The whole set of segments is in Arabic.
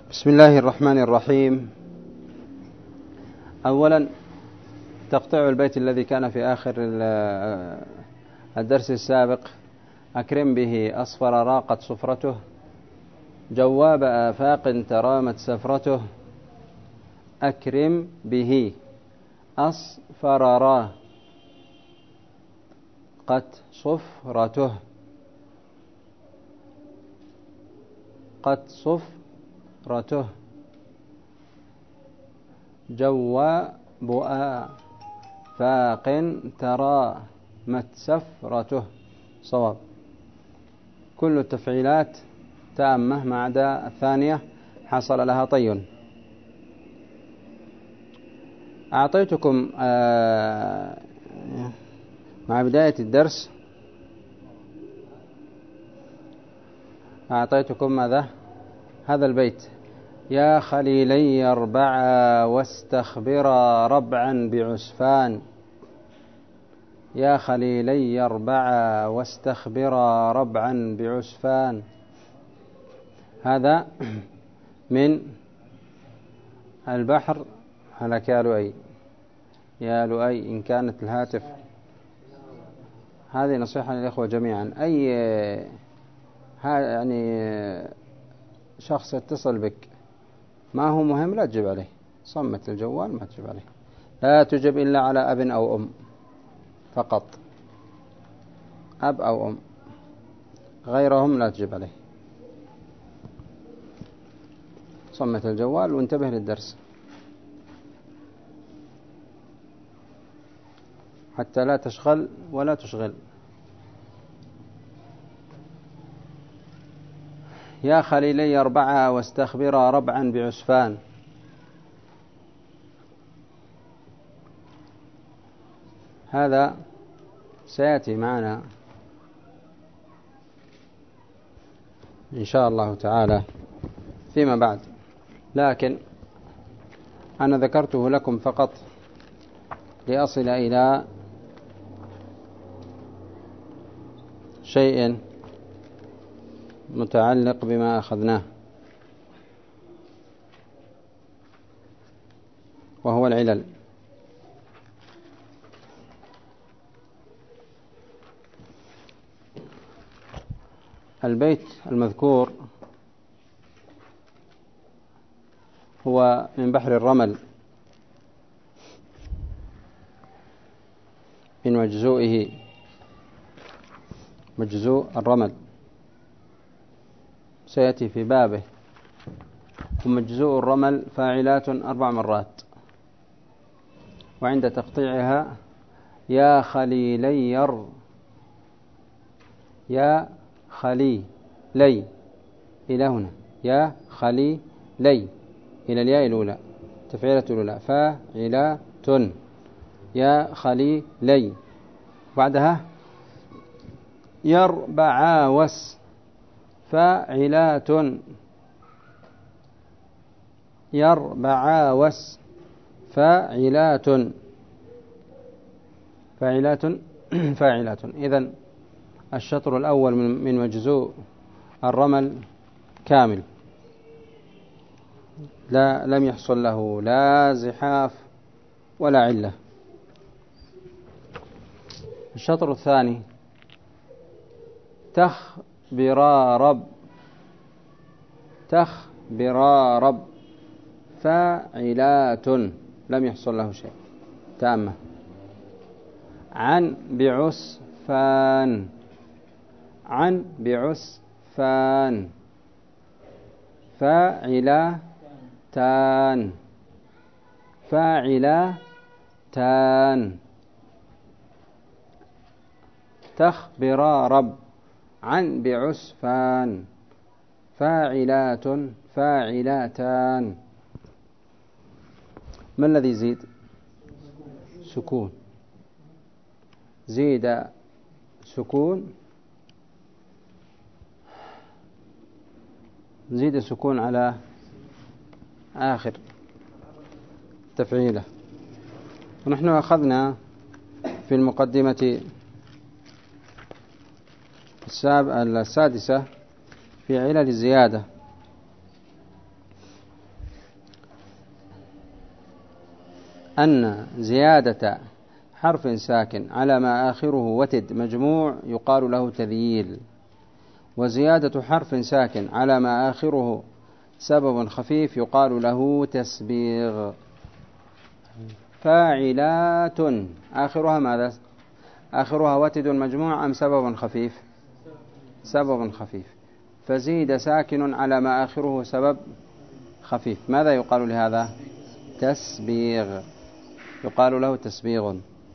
بسم الله الرحمن الرحيم. أولا تقطيع البيت الذي كان في آخر الدرس السابق: أكرم به أصفر راقت صفرته، جواب آفاق ترامت سفرته. أكرم به أصفر راقت صفرته، قد صفرته. جواب آفاق ترامت سفرته. صواب. كل التفعيلات تامة ما عدا الثانية حصل لها طي. أعطيتكم مع بداية الدرس أعطيتكم ماذا؟ هذا البيت: يا خليلي يربعا واستخبرا ربعا بعسفان. يا خليلي يربعا واستخبرا ربعا بعسفان. هذا من البحر على يا لؤي. يا لؤي إن كانت الهاتف، هذه نصيحة للإخوة جميعا، أي يعني شخص يتصل بك ما هو مهم لا تجيب عليه، صمت الجوال ما تجيب عليه، لا تجب إلا على أب أو أم فقط، أب أو أم، غيرهم لا تجيب عليه. صمت الجوال وانتبه للدرس حتى لا تشغل ولا تشغل. يا خليلي يربعا واستخبرا ربعا بعسفان. هذا سيأتي معنا إن شاء الله تعالى فيما بعد، لكن أنا ذكرته لكم فقط لأصل إلى شيء متعلق بما أخذناه، وهو العلل. البيت المذكور هو من بحر الرمل، من مجزوئه مجزوء الرمل، سيأتي في بابه. ومجزوء الرمل فاعلات 4 مرات، وعند تقطيعها يا خليلي يا خلي لي إلى هنا، يا خلي لي إلى الياء الأولى، تفعيلة الأولى فاعلات، يا خلي لي. بعدها يربعاوس فاعلات، يربعاوس فاعلات فاعلات فاعلات. إذن الشطر الأول من مجزوء الرمل كامل، لم يحصل له لا زحاف ولا علة. الشطر الثاني تخبرا رب فاعلات، لم يحصل له شيء، تامة. عن بعسفان فاعلاتان. تخبرا رب عن بعسفان فاعلاتان. ما الذي يزيد؟ سكون، زيد سكون، زيد سكون على آخر تفعيله. ونحن أخذنا في المقدمة السادسة في علل الزيادة أن زيادة حرف ساكن على ما آخره وتد مجموع يقال له تذييل، وزيادة حرف ساكن على ما آخره سبب خفيف يقال له تسبيغ. فاعلات آخرها ماذا؟ آخرها وتد مجموع أم سبب خفيف؟ سبب خفيف، فزيد ساكن على ما آخره سبب خفيف، ماذا يقال لهذا؟ تسبيغ، يقال له تسبيغ.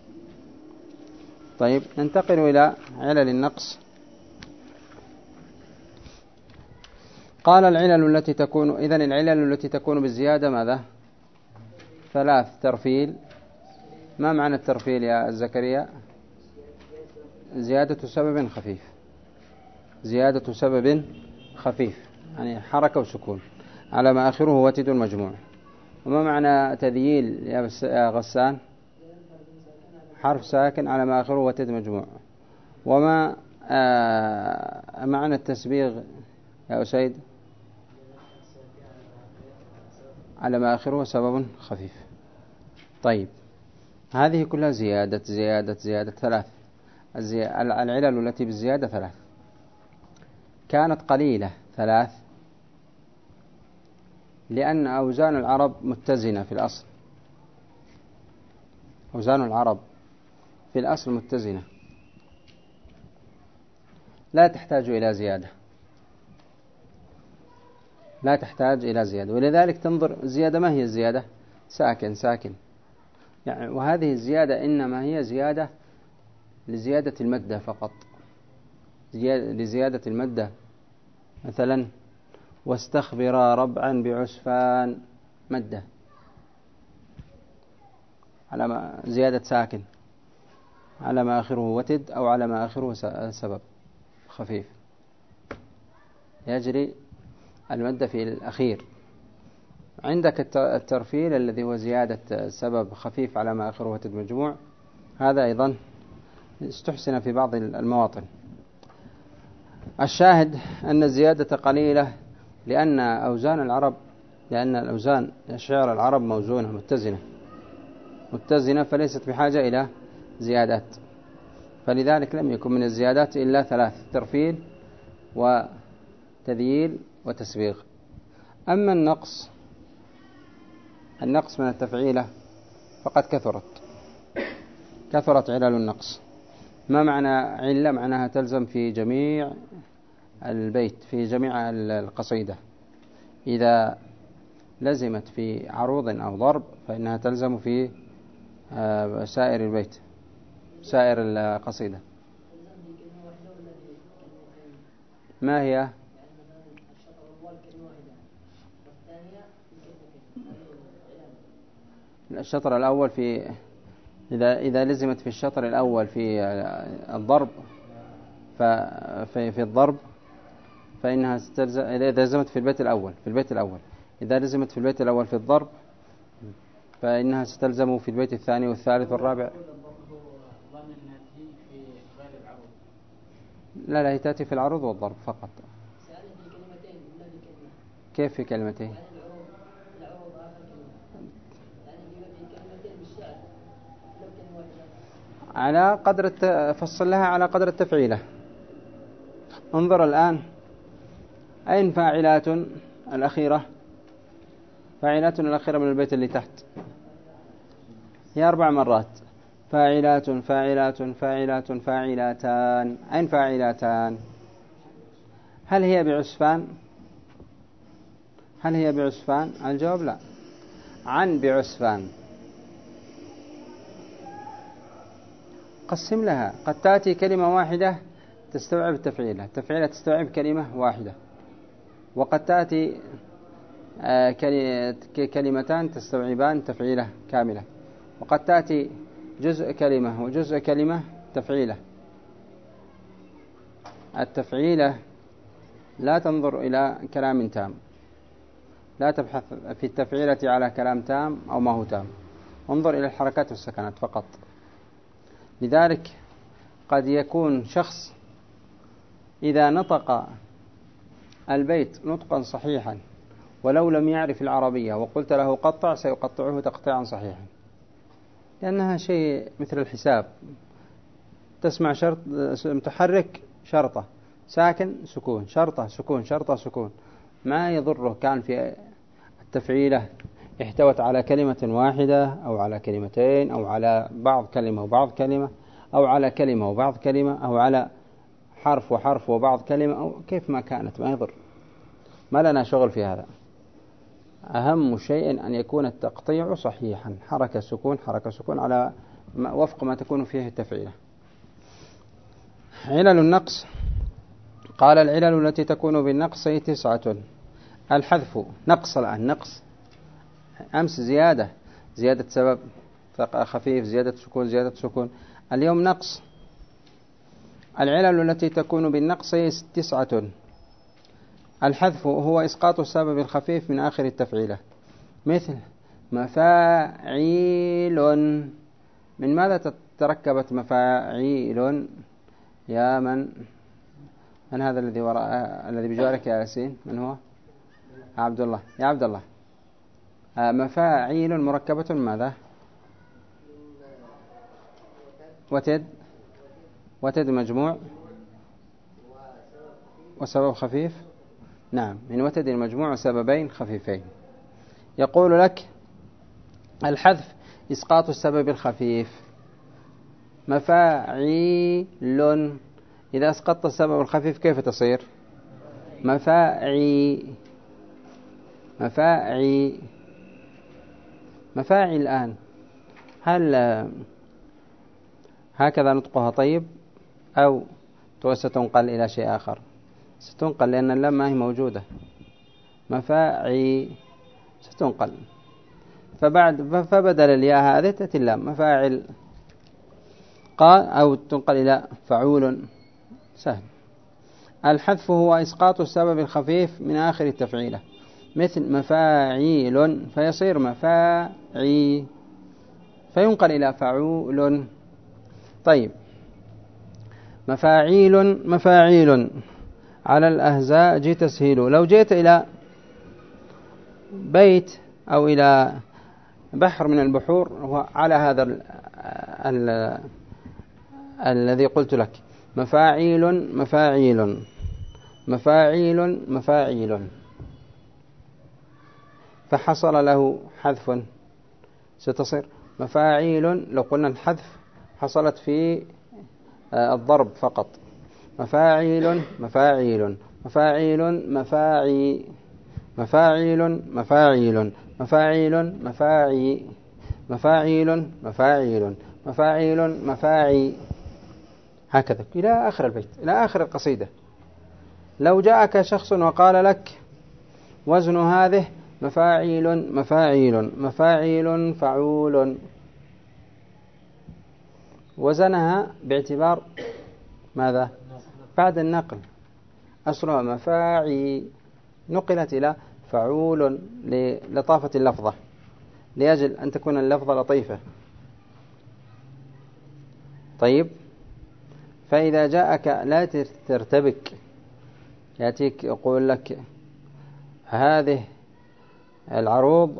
طيب ننتقل إلى علل النقص. قال العلل التي تكون، إذن العلل التي تكون بالزيادة ماذا؟ 3. ترفيل. ما معنى الترفيل يا زكريا؟ زيادة سبب خفيف، زيادة سبب خفيف يعني حركة وسكون على ما آخره وتد مجموع. وما معنى تذييل يا غسان؟ حرف ساكن على ما آخره وتد مجموع. وما معنى التسبيغ يا أسيد؟ على ما آخره سبب خفيف. طيب هذه كلها زيادة زيادة زيادة 3. العلل التي بالزيادة 3. كانت قليلة 3 لأن أوزان العرب متزنة في الأصل، أوزان العرب في الأصل متزنة لا تحتاج إلى زيادة، لا تحتاج إلى زيادة. ولذلك تنظر الزيادة، ما هي الزيادة؟ ساكن ساكن يعني، وهذه الزيادة إنما هي زيادة لزيادة المادة فقط، لزيادة المادة. مثلا واستخبرا ربعا بعسفان، مادة على ما زيادة ساكن على ما آخره وتد أو على ما آخره سبب خفيف يجري المادة في الأخير. عندك الترفيل الذي هو زيادة سبب خفيف على ما آخره وتد مجموع، هذا أيضا استحسن في بعض المواطن. الشاهد أن الزيادة قليلة لأن أوزان العرب، لأن الأوزان شعر العرب موزونة متزنة فليست بحاجة إلى زيادات، فلذلك لم يكن من الزيادات إلا 3: ترفيل وتذييل وتسبيغ. أما النقص من التفعيلة فقد كثرت علل النقص. ما معنى علة؟ معناها تلزم في جميع البيت، في جميع القصيدة. إذا لزمت في عروض أو ضرب فإنها تلزم في سائر البيت، سائر القصيدة. ما هي؟ الشطر الأول في إذا لزمت في الشطر الأول في الضرب في الضرب فإنها تلزم. إذا لزمت في البيت الأول إذا لزمت في البيت الأول في الضرب فإنها ستلزم في البيت الثاني والثالث والرابع. لا هي تأتي في العروض والضرب فقط. كيف في كلمتين؟ على قدر فصل لها على قدر التفعيلة. انظر الآن، أين فاعلات الأخيرة؟ فاعلات الأخيرة من البيت اللي تحت هي 4 مرات: فاعلات فاعلات فاعلات فاعلاتان. أين فاعلاتان؟ هل هي بعسفان؟ الجواب لا. عن بعسفان. قسم لها، قد تأتي كلمة واحدة تستوعب التفعيلة تستوعب كلمة واحدة، وقد تأتي كلمتان تستوعبان تفعيلة كاملة، وقد تأتي جزء كلمة وجزء كلمة تفعيلة. التفعيلة لا تنظر إلى كلام تام، لا تبحث في التفعيلة على كلام تام أو ما هو تام، انظر إلى الحركات والسكنات فقط. لذلك قد يكون شخص إذا نطق البيت نطقا صحيحا ولو لم يعرف العربية وقلت له قطع سيقطعه تقطيعا صحيحا، لأنها شيء مثل الحساب، تسمع شرط متحرك شرطة، ساكن سكون، شرطة سكون، شرطة سكون، ما يضره كان في التفعيلة احتوت على كلمة واحدة أو على كلمتين أو على بعض كلمة وبعض كلمة أو على كلمة وبعض كلمة أو على حرف وحرف وبعض كلمة أو كيف ما كانت، ما يضر، ما لنا شغل في هذا. أهم شيء أن يكون التقطيع صحيحا، حركة سكون حركة سكون على وفق ما تكون فيه التفعيلة. علل النقص، قال العلل التي تكون بالنقص 9. الحذف نقص، الآن نقص، أمس زيادة سبب خفيف، زيادة سكون زيادة سكون، اليوم نقص. العلل التي تكون بالنقص 9. الحذف هو إسقاط السبب الخفيف من آخر التفعيلة، مثل مفاعيل. من ماذا تركبت مفاعيل؟ يا من هذا الذي وراء الذي بجوارك يا ياسين؟ من هو؟ عبد الله، يا عبد الله. مفاعيل مركبة من ماذا؟ وتد مجموع وسبب خفيف. نعم، من وتد المجموع وسببين خفيفين. يقول لك الحذف إسقاط السبب الخفيف. مفاعيل، إذا أسقطت السبب الخفيف كيف تصير؟ مفاعي. الآن هل هكذا نطقها طيب أو ستنقل إلى شيء آخر؟ ستنقل لأن اللام ما هي موجودة. مفاعي ستنقل، فبدل الياء هذه تأتي اللام مفاعل، قال أو تنقل إلى فعول، سهل. الحذف هو إسقاط السبب الخفيف من آخر التفعيلة، مثل مفاعيل فيصير مفاعي، فينقل إلى فعول. طيب، مفاعيل على الأهزاج تسهيل. لو جئت إلى بيت أو إلى بحر من البحور على هذا الذي قلت لك، مفاعيل، فحصل له حذف، ستصير مفاعيل. لو قلنا الحذف حصلت في الضرب فقط، مفاعيل مفاعي، هكذا إلى آخر البيت، إلى آخر القصيدة. لو جاءك شخص وقال لك وزن هذه مفاعيل فعول، وزنها باعتبار ماذا؟ بعد النقل، أصلها مفاعي، نقلت إلى فعول للطافة اللفظة، لأجل أن تكون اللفظة لطيفة. طيب، فإذا جاءك لا ترتبك، يأتيك يقول لك هذه العروض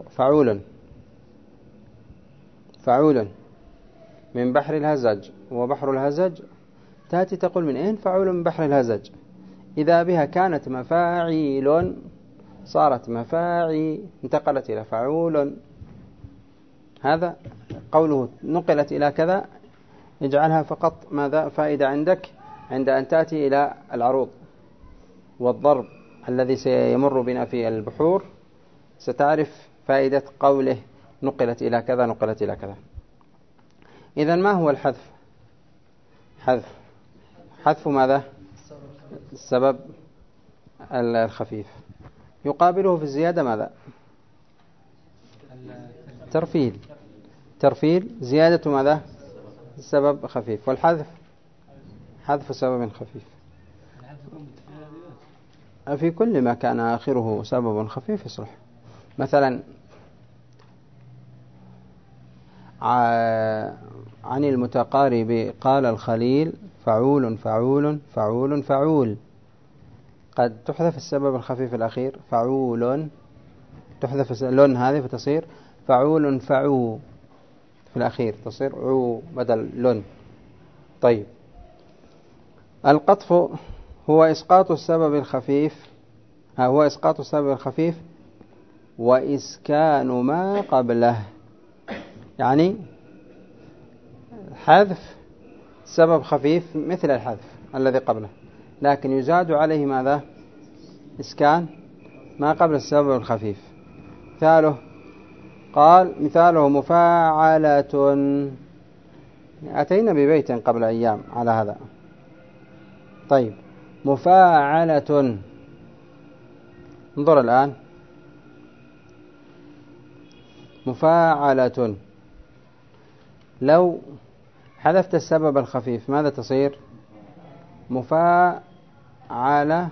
فعول من بحر الهزج، وبحر الهزج تأتي تقول من أين فعول من بحر الهزج؟ إذا بها كانت مفاعيل صارت مفاعي، انتقلت إلى فعول. هذا قوله نقلت إلى كذا، اجعلها فقط ماذا فائدة عندك عند أن تأتي إلى العروض والضرب الذي سيمر بنا في البحور، ستعرف فائدة قوله نقلت إلى كذا نقلت إلى كذا. إذن ما هو الحذف؟ حذف ماذا؟ السبب الخفيف. يقابله في الزيادة ماذا؟ ترفيل زيادة ماذا؟ سبب خفيف. والحذف حذف سبب خفيف. في كل ما كان آخره سبب خفيف يصلح. مثلا عن المتقارب قال الخليل فعول، قد تحذف السبب الخفيف الأخير فعول، تحذف لون هذه فتصير فعول في الأخير تصير عو بدل لن. طيب، القطف هو إسقاط السبب الخفيف وإسكان ما قبله، يعني حذف سبب خفيف مثل الحذف الذي قبله، لكن يزاد عليه ماذا؟ إسكان ما قبل السبب الخفيف. مثاله مفاعلة. أتينا ببيت قبل أيام على هذا. طيب، مفاعلة، انظر الآن، مفاعلة لو حذفت السبب الخفيف ماذا تصير؟ مفاعلة.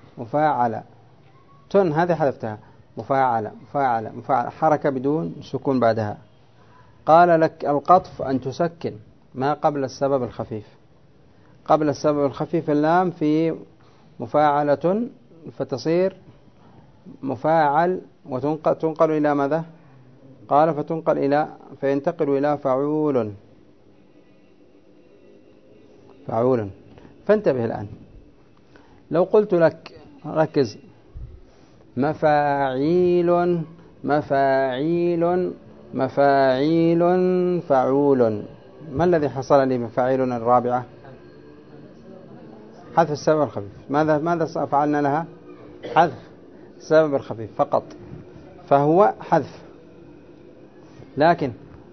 هذه حذفتها، مفاعلة، حركة بدون سكون بعدها. قال لك القطف أن تسكن ما قبل السبب الخفيف. قبل السبب الخفيف اللام في مفاعلة، فتصير مفاعل، وتنقل إلى ماذا؟ قال فينتقل إلى فعول. فانتبه الآن، لو قلت لك ركز، مفاعيل فعول، ما الذي حصل لي مفاعيل الرابعة؟ حذف السبب الخفيف. ماذا فعلنا لها؟ حذف السبب الخفيف فقط، فهو حذف. لكن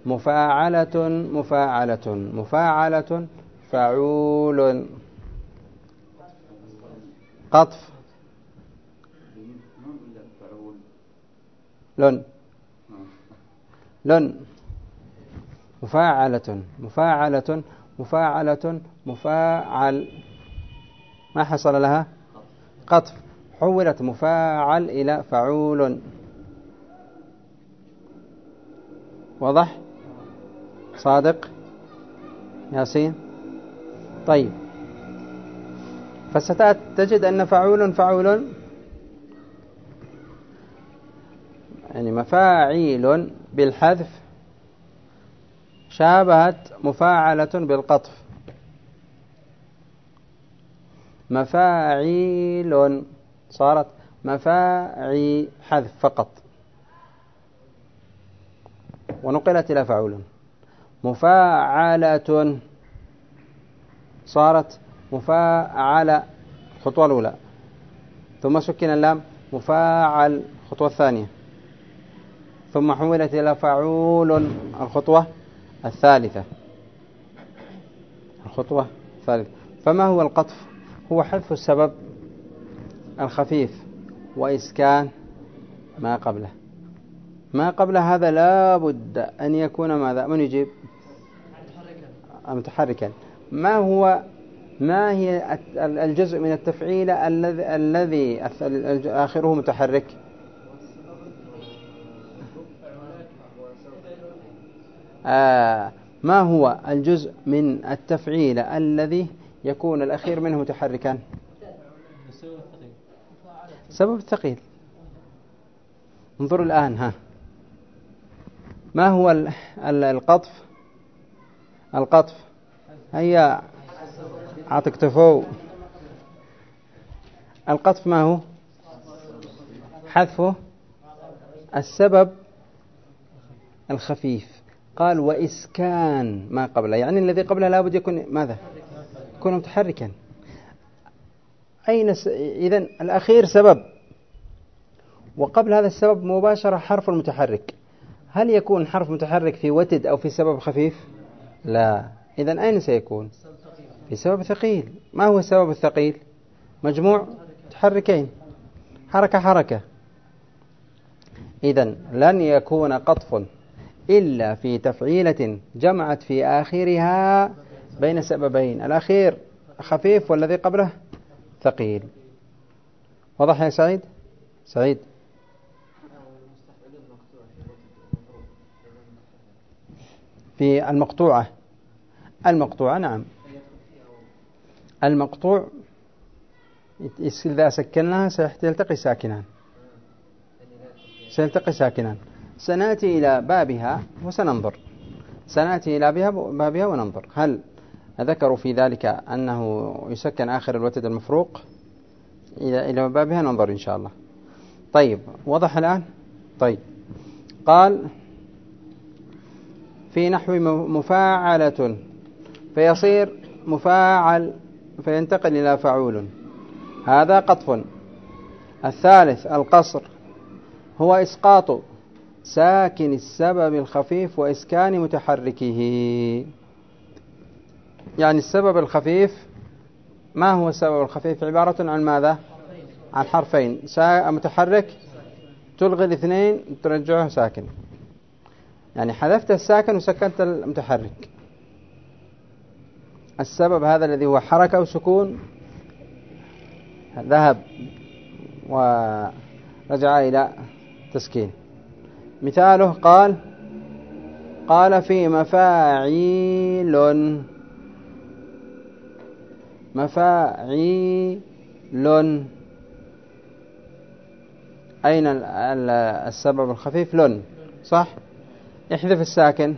مفاعلة فعول، قطف لن مفاعل، ما حصل لها؟ قطف، حولت مفاعل إلى فعول. واضح؟ صادق ياسين؟ طيب، فستجد أن فعول يعني مفاعيل بالحذف شابهت مفاعلة بالقطف. مفاعيل صارت مفاعي، حذف فقط، ونقلت إلى فعول. مفاعلة صارت مفاعلة، الخطوة الأولى، ثم سكن اللام، مفاعل، الخطوة الثانية، ثم حولت إلى فعول، الخطوة الثالثة. فما هو القطف؟ هو حذف السبب الخفيف وإسكان ما قبله. ما قبل هذا لا بد أن يكون ماذا؟ من يجيب؟ متحركا. ما هي الجزء من التفعيل الذي آخره متحرك؟ ما هو الجزء من التفعيل الذي يكون الأخير منه متحركا؟ سبب الثقيل. انظروا الآن، ما هو القطف؟ هيا عطك تفو. القطف ما هو؟ حذفه السبب الخفيف. قال وإسكان ما قبله، يعني الذي قبله لابد يكون ماذا؟ يكون متحركا. إذن الأخير سبب، وقبل هذا السبب مباشرة حرف المتحرك. هل يكون حرف متحرك في وتد أو في سبب خفيف؟ لا. إذن أين سيكون؟ في سبب ثقيل. ما هو السبب الثقيل؟ مجموع متحركين، حركة. إذن لن يكون قطف إلا في تفعيلة جمعت في آخرها بين سببين، الأخير خفيف والذي قبله ثقيل. واضح يا سعيد؟ في المقطوعة نعم. المقطوع إذا سكنها سيلتقي ساكنان. سنأتي إلى بابها وسننظر. سنأتي إلى بابها وننظر هل ذكروا في ذلك أنه يسكن آخر الوتد المفروق. إلى بابها ننظر إن شاء الله. طيب وضح الآن. طيب قال في نحو مفاعلة فيصير مفاعل فينتقل إلى فعول، هذا قطف. الثالث القصر، هو إسقاط ساكن السبب الخفيف وإسكان متحركه. يعني السبب الخفيف، ما هو السبب الخفيف؟ عبارة عن ماذا؟ عن حرفين متحرك تلغي الاثنين ترجعه ساكن، يعني حذفت الساكن وسكنت المتحرك. السبب هذا الذي هو حركة وسكون ذهب ورجع إلى تسكين. مثاله قال في مفاعيل أين السبب الخفيف؟ لن، صح؟ احذف الساكن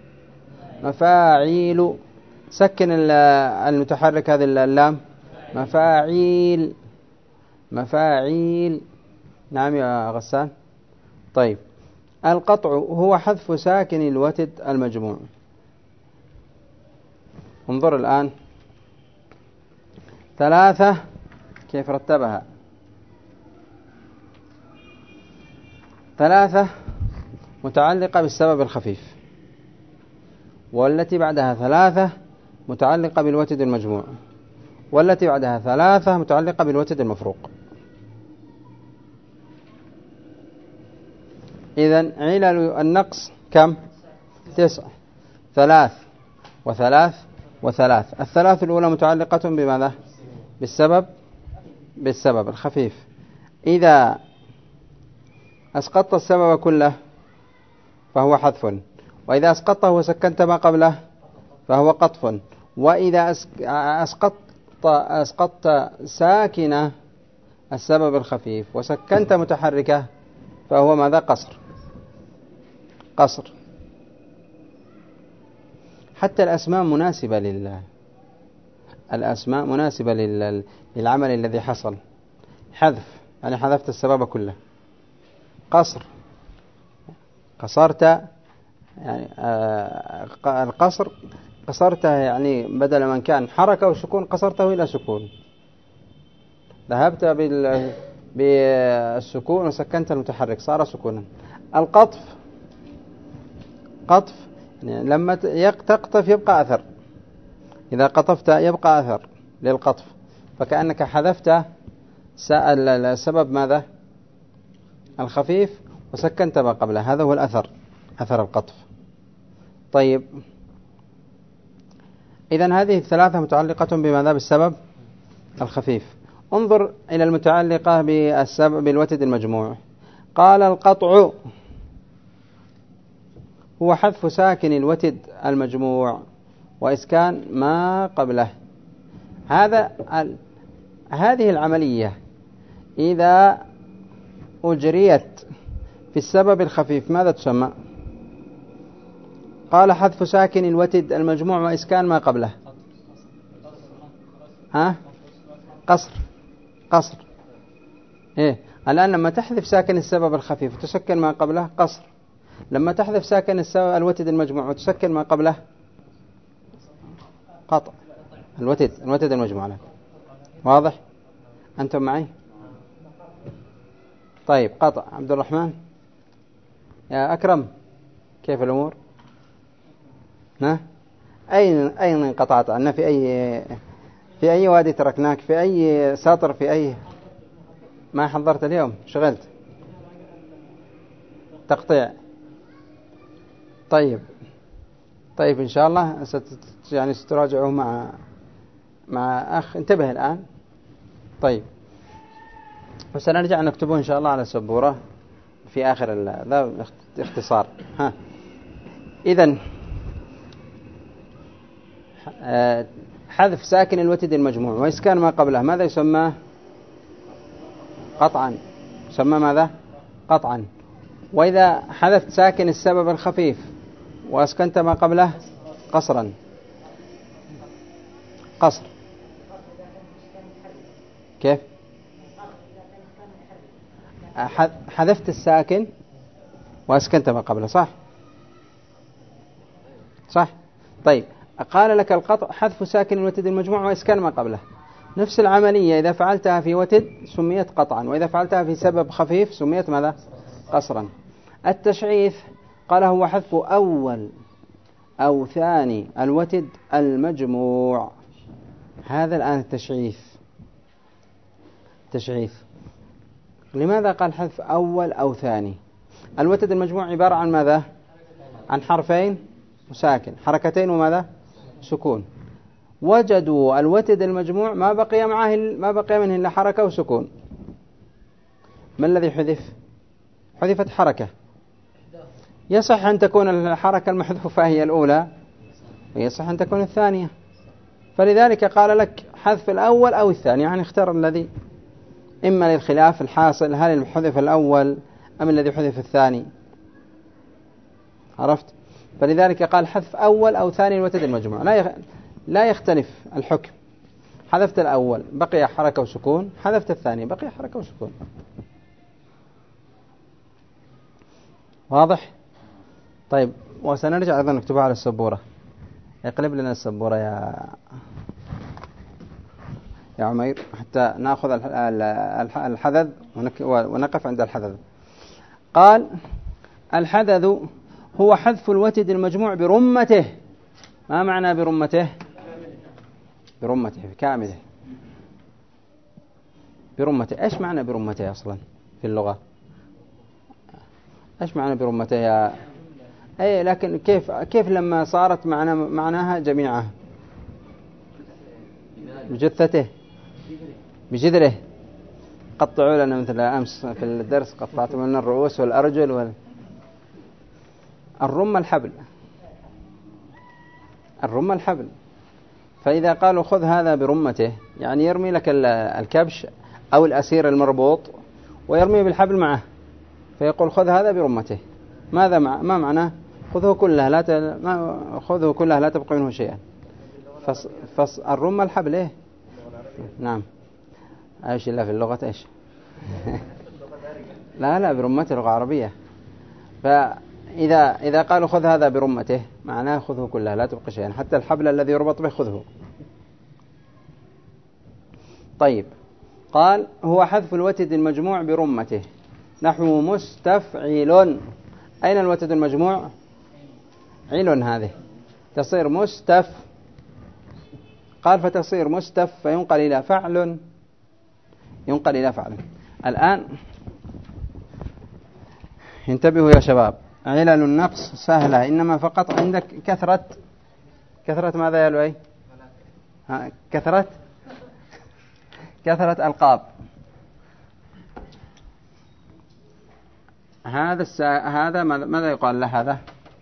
مفاعيل، سكن المتحرك هذه اللام مفاعيل. نعم يا غسان. طيب القطع هو حذف ساكن الوتد المجموع. انظر الآن 3 كيف رتبها. 3 متعلقة بالسبب الخفيف، والتي بعدها 3 متعلقة بالوتد المجموع، والتي بعدها 3 متعلقة بالوتد المفروق. إذن علل النقص كم؟ 9، 3 و3 و3. الثلاث الأولى متعلقة بماذا؟ بالسبب الخفيف. إذا أسقطت السبب كله فهو حذف، وإذا أسقطته وسكنت ما قبله فهو قطف، وإذا أسقطت ساكنة السبب الخفيف وسكنت متحركة فهو ماذا؟ قصر. حتى الأسماء مناسبة للعمل الذي حصل. حذف يعني حذفت السبب كله. قصر قصرت، يعني القصر قصرته، يعني بدل من كان حركة وسكون قصرته إلى سكون. ذهبت بالسكون وسكنت المتحرك صار سكونا. القطف يعني لما تقطف يبقى أثر، إذا قطفت يبقى أثر للقطف، فكأنك حذفت السبب ماذا؟ الخفيف وسكنت ما قبله، هذا هو أثر القطف. طيب إذن هذه 3 متعلقة بماذا؟ بالسبب الخفيف. انظر إلى المتعلقة بالوتد المجموع. قال القطع هو حذف ساكن الوتد المجموع وإسكان ما قبله. هذه العملية إذا أجريت في السبب الخفيف ماذا تسمى؟ قال حذف ساكن الوتد المجموع وإسكان ما قبله. قصر. إيه الآن لما تحذف ساكن السبب الخفيف وتسكن ما قبله قصر. لما تحذف ساكن الوتد المجموع وتسكن ما قبله قطع. الوتد المجموع لك. واضح؟ أنتم معي؟ طيب قطع. عبد الرحمن يا أكرم كيف الأمور؟ أين انقطعت عنا؟ في أي وادي تركناك؟ في أي سطر؟ في أي ما حضرت اليوم؟ شغلت تقطيع. طيب إن شاء الله يعني ستراجعه مع أخ. انتبه الآن. طيب وسنرجع نكتبه إن شاء الله على السبورة في آخر ذا اختصار. إذن حذف ساكن الوتد المجموع وإسكان ما قبله ماذا يسمى؟ قطعا. يسمى ماذا؟ قطعا. وإذا حذفت ساكن السبب الخفيف وأسكنت ما قبله قصرا. قصر كيف؟ حذفت الساكن وأسكنت ما قبله، صح؟ صح. طيب قال لك القطع حذف ساكن الوتد المجموع وإسكان ما قبله. نفس العملية إذا فعلتها في وتد سميت قطعا، وإذا فعلتها في سبب خفيف سميت ماذا؟ قصرا. التشعيث قال هو حذف أول أو ثاني الوتد المجموع. هذا الآن التشعيث. لماذا قال حذف أول أو ثاني؟ الوتد المجموع عبارة عن ماذا؟ عن حرفين وساكن، حركتين وماذا؟ سكون. وجدوا الوتد المجموع ما بقي منه إلا حركة وسكون. ما الذي حذف؟ حذفت حركة. يصح أن تكون الحركة المحذوفة هي الأولى، ويصح أن تكون الثانية، فلذلك قال لك حذف الأول أو الثاني، يعني اختار الذي إما للخلاف الحاصل هل حذف الأول أم الذي حذف الثاني. عرفت؟ فلذلك قال حذف أول أو ثاني الوتد المجموع، لا يختلف الحكم. حذفت الأول بقي حركة وسكون، حذفت الثاني بقي حركة وسكون. واضح؟ طيب وسنرجع أيضا نكتبها على السبورة. اقلب لنا السبورة يا عمير حتى نأخذ الحذذ ونقف عند الحذذ. قال الحذذ هو حذف الوتد المجموع برمته. ما معنى برمته؟ برمته كامله. برمته إيش معنى برمته أصلا في اللغة؟ إيش معنى برمته يا أي؟ لكن كيف لما صارت معناها جميعها؟ بجثته، بجذره. قطعوا لنا مثل أمس في الدرس قطعت من الرؤوس والأرجل الرمة الحبل. فإذا قالوا خذ هذا برمته يعني يرمي لك الكبش أو الأسير المربوط ويرمي بالحبل معه، فيقول خذ هذا برمته. ما معناه؟ خذه كلها لا تبقى منه شيئا. الرمة الحبل إيه؟ نعم. ايش الا في اللغة ايش؟ لا برمته لغة عربية. فإذا قالوا خذ هذا برمته معناه خذه كلها لا تبقى شيئا، حتى الحبل الذي يربط به خذه. طيب قال هو حذف الوتد المجموع برمته نحو مستفعل. أين الوتد المجموع؟ عيل هذه تصير قال فتصير مستف فينقل إلى فعل. الآن انتبهوا يا شباب، علل النقص سهلة، إنما فقط عندك كثرة ماذا يا لؤي؟ كثرة ألقاب. هذا ماذا يقال له؟ هذا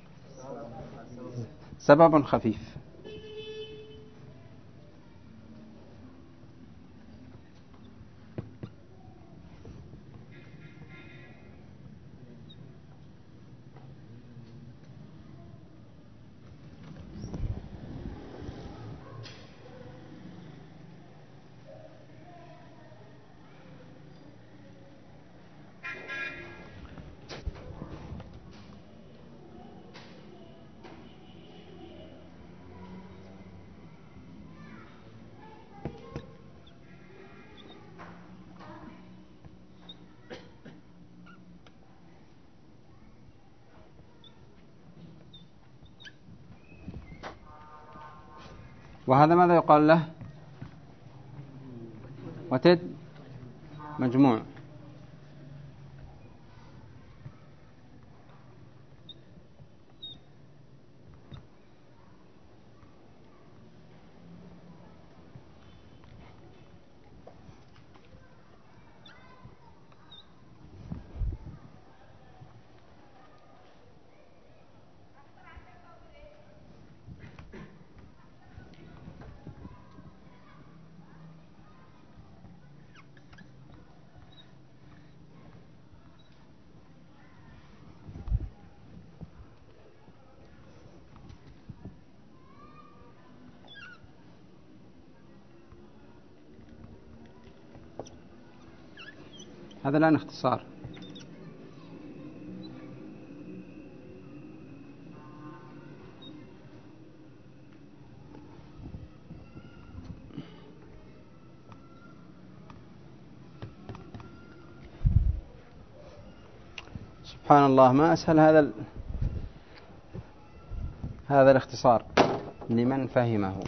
سبب خفيف. وهذا ماذا يقال له؟ وتد مجموع. هذا الآن اختصار. سبحان الله، ما أسهل هذا الاختصار لمن فهمه.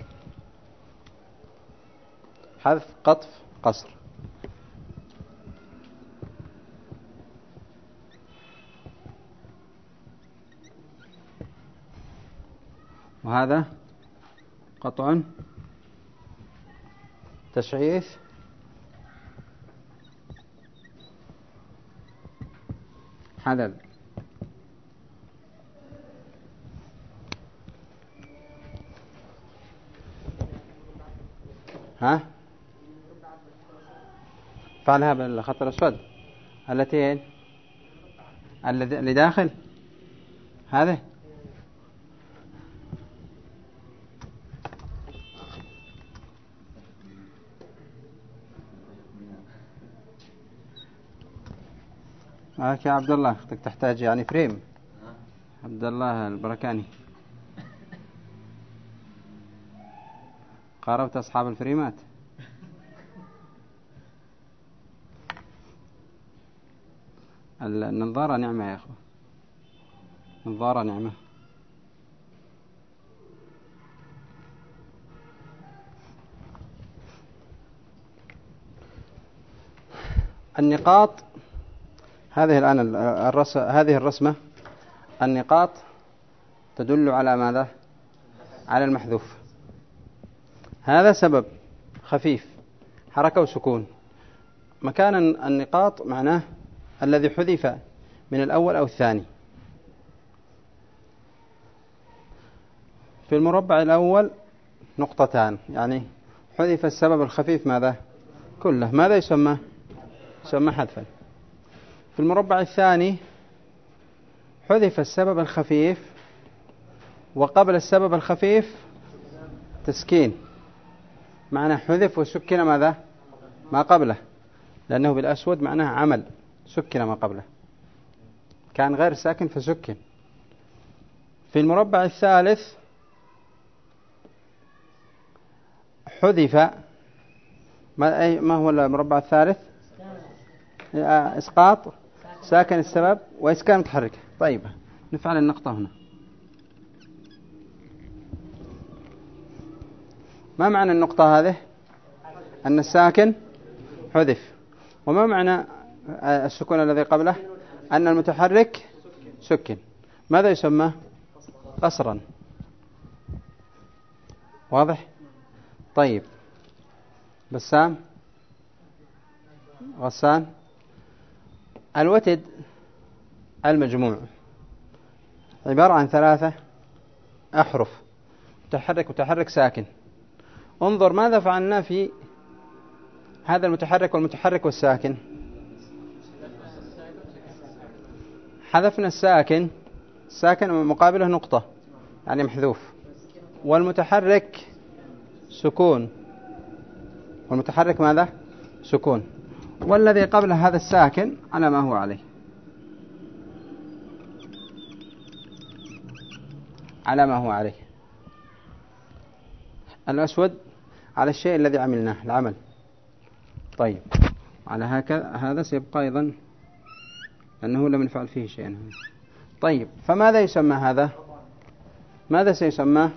حذف، قطف، قصر. وهذا قطع، تشعيث، حلل. ها، فعلها بالخط الأسود التي اللي داخل هذا. معك يا عبد الله، اختك تحتاج يعني فريم. عبد الله البركاني، قاربت أصحاب الفريمات. النظارة نعمة يا أخوة، النظارة نعمة. النقاط هذه الآن هذه الرسمة، النقاط تدل على ماذا؟ على المحذوف. هذا سبب خفيف، حركة وسكون. مكان النقاط معناه الذي حذف من الأول أو الثاني. في المربع الأول نقطتان، يعني حذف السبب الخفيف ماذا؟ كله. ماذا يسمى؟ يسمى حذفا. في المربع الثاني حذف السبب الخفيف، وقبل السبب الخفيف تسكين، معنى حذف وسكن ماذا؟ ما قبله، لأنه بالأسود معناه عمل، سكن ما قبله، كان غير ساكن فسكن. في المربع الثالث حذف ما هو المربع الثالث؟ إسقاط ساكن السبب وإسكان متحركة. طيب، نفعل النقطة هنا. ما معنى النقطة هذه؟ أن الساكن حذف. وما معنى السكون الذي قبله؟ أن المتحرك سكن. ماذا يسمى؟ قصرا. واضح؟ طيب، بسام، غسان. الوتد المجموع عبارة عن 3 أحرف، متحرك متحرك ساكن. انظر ماذا فعلنا في هذا المتحرك والمتحرك والساكن. حذفنا الساكن، الساكن مقابله نقطة يعني محذوف، والمتحرك سكون، والمتحرك ماذا؟ سكون، والذي قبل هذا الساكن على ما هو عليه، على ما هو عليه. الأسود على الشيء الذي عملناه، العمل. طيب، على هذا سيبقى أيضا أنه لم نفعل فيه شيئا. طيب، فماذا يسمى هذا؟ ماذا سيسمى؟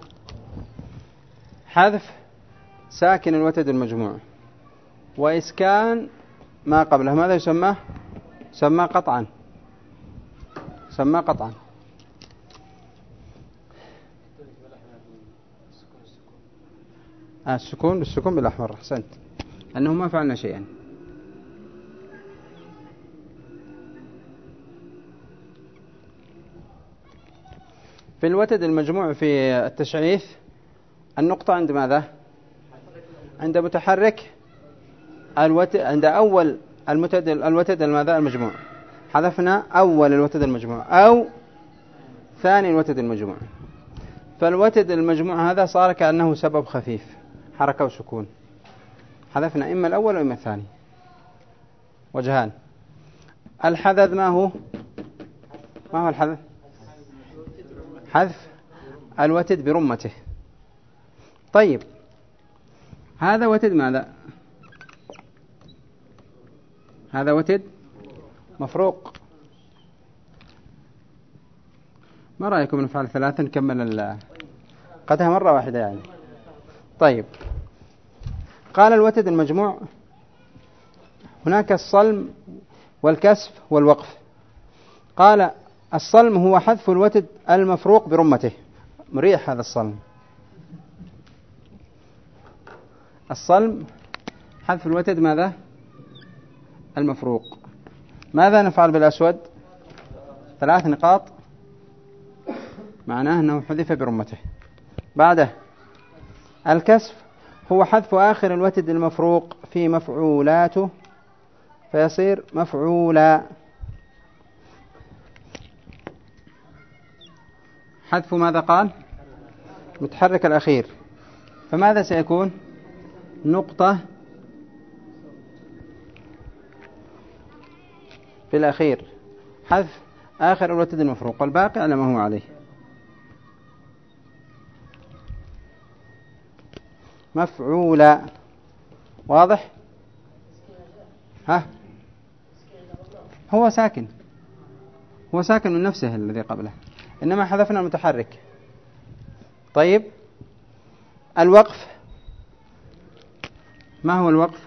حذف ساكن الوتد المجموع وإسكان ما قبله. ماذا يسمى؟ سمى قطعا، سمى قطعا. السكون بالسكون بالأحمر. أحسنت، أنه ما فعلنا شيئا. في الوتد المجموع في التشعيث النقطة عند ماذا؟ عند متحرك الوتد، عند أول الوتد الماذا؟ المجموع. حذفنا أول الوتد المجموع أو ثاني الوتد المجموع. فالوتد المجموع هذا صار كأنه سبب خفيف، حركة وسكون. حذفنا إما الأول وإما الثاني، وجهان. الحذذ ما هو الحذف؟ حذف الوتد برمته. طيب هذا وتد ماذا؟ هذا وتد مفروق. ما رأيكم نفعل 3 نكمل قدها مرة واحدة يعني؟ طيب قال الوتد المجموع هناك الصلم والكسف والوقف. قال الصلم هو حذف الوتد المفروق برمته. مريح هذا الصلم. الصلم حذف الوتد ماذا؟ المفروق. ماذا نفعل بالأسود؟ 3 نقاط، معناه أنه حذف برمته. بعده الكسف هو حذف آخر الوتد المفروق في مفعولاته فيصير مفعولا. حذف ماذا قال؟ متحرك الأخير، فماذا سيكون؟ نقطة في الأخير، حذف آخر الوتد المفروق، والباقي على ما هو عليه. مفعولا. واضح؟ ها هو ساكن من نفسه الذي قبله، إنما حذفنا المتحرك. طيب الوقف، ما هو الوقف؟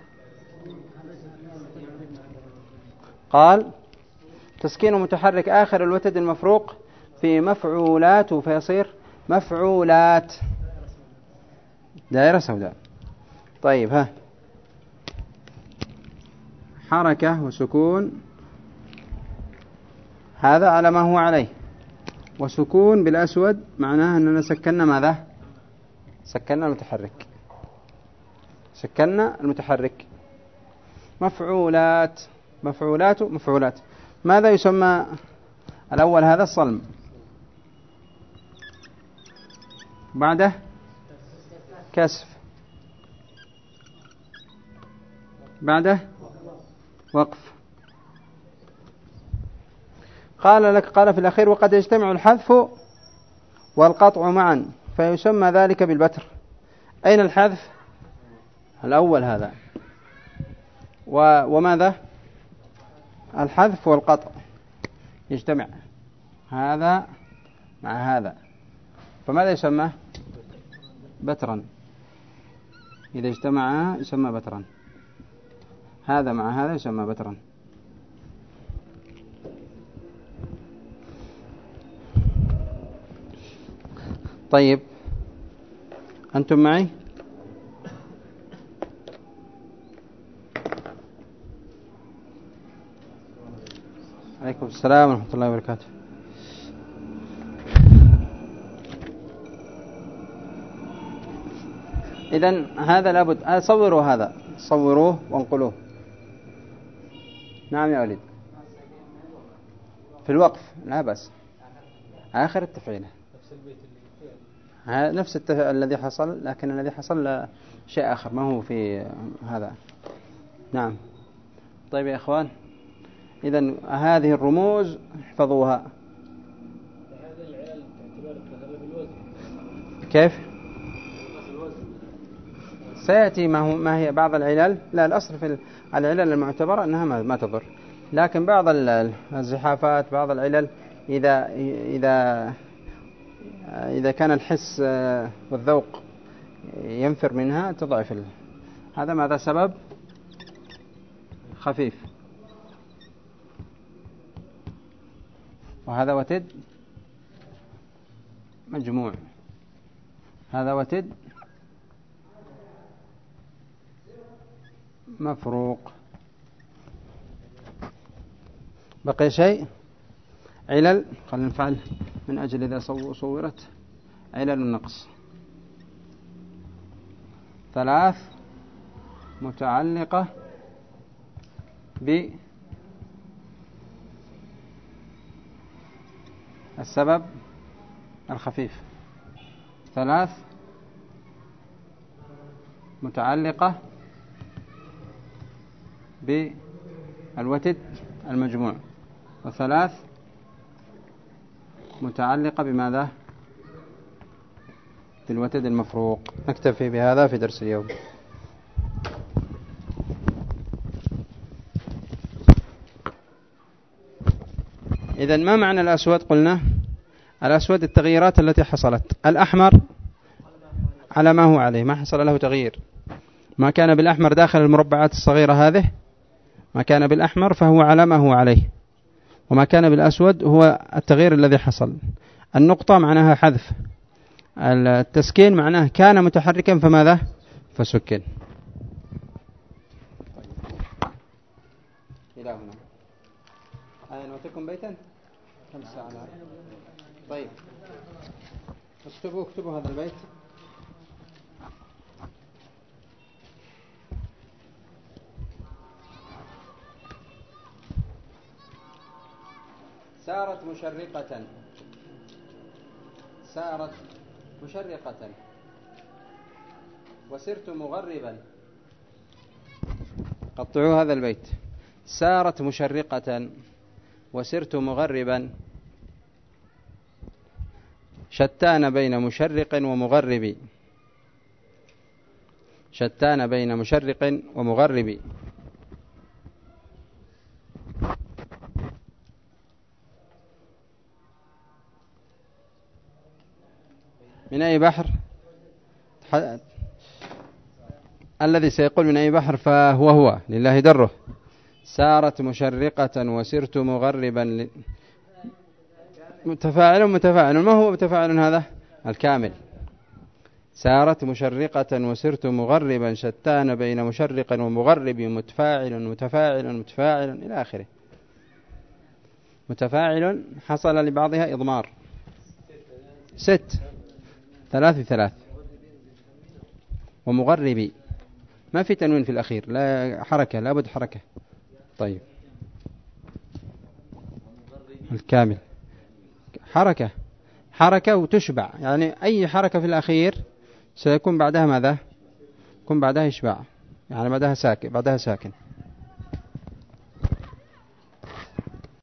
قال تسكين متحرك آخر الوتد المفروق في مفعولات فيصير مفعولات. دائرة سوداء. طيب ها حركة وسكون، هذا على ما هو عليه، وسكون بالأسود معناه أننا سكننا ماذا؟ سكننا المتحرك. سكننا المتحرك. مفعولات، مفعولات. ماذا يسمى الأول؟ هذا الصلم، بعده كسف، بعده وقف. قال في الأخير وقد يجتمع الحذف والقطع معا فيسمى ذلك بالبتر. أين الحذف؟ الأول هذا، وماذا؟ الحذف والقطع يجتمع هذا مع هذا، فماذا يسمى؟ بترا. إذا اجتمع يسمى بترا. هذا مع هذا يسمى بترا. طيب أنتم معي؟ عليكم السلام ورحمة الله وبركاته. إذن هذا لابد صوروا هذا، صوروه وانقلوه. نعم يا وليد. في الوقف لا بس آخر التفعيلة نفس الذي حصل، لكن الذي حصل شيء آخر ما هو في هذا. نعم. طيب يا إخوان، إذن هذه الرموز احفظوها. كيف؟ سيأتي ما هي بعض العلل. لا، الأصل في العلل المعتبرة أنها ما تضر، لكن بعض الزحافات، بعض العلل إذا كان الحس والذوق ينفر منها تضعف هذا ماذا سبب؟ خفيف. وهذا وتد مجموع، هذا وتد مفروق. بقي شيء؟ علل. خلينا نفعل من أجل إذا صورت علل النقص 3 متعلقة بالسبب الخفيف، 3 متعلقة بالوتد المجموع، وثلاث متعلقة بماذا؟ بالوتد المفروق. نكتفي بهذا في درس اليوم. إذن ما معنى الأسود؟ قلنا الأسود التغييرات التي حصلت. الأحمر على ما هو عليه، ما حصل له تغيير. ما كان بالأحمر داخل المربعات الصغيرة هذه، ما كان بالأحمر فهو على ما هو عليه، وما كان بالأسود هو التغيير الذي حصل. النقطة معناها حذف، التسكين معناه كان متحركا فماذا؟ فسكن. إلى هنا. أين نعطيكم بيتا؟ كم ساعة؟ طيب اكتبوا هذا البيت. سارت مشرقة وسرت مغربا. قطعوا هذا البيت. سارت مشرقة وسرت مغربا، شتان بين مشرق ومغرب، شتان بين مشرق ومغرب. من أي بحر؟ الذي سيقول من أي بحر فهو لله دره. سارت مشرقة وسرت مغربا. متفاعل. ما هو متفاعل هذا؟ الكامل. سارت مشرقة وسرت مغربا، شتان بين مشرق ومغرب، متفاعل إلى آخره. متفاعل حصل لبعضها إضمار. 6 3 ومغربي ما في تنوين في الأخير، لا حركة، لا بد حركة. طيب الكامل حركة وتشبع، يعني أي حركة في الأخير سيكون بعدها ماذا؟ يكون بعدها إشباع، يعني بعدها ساكن.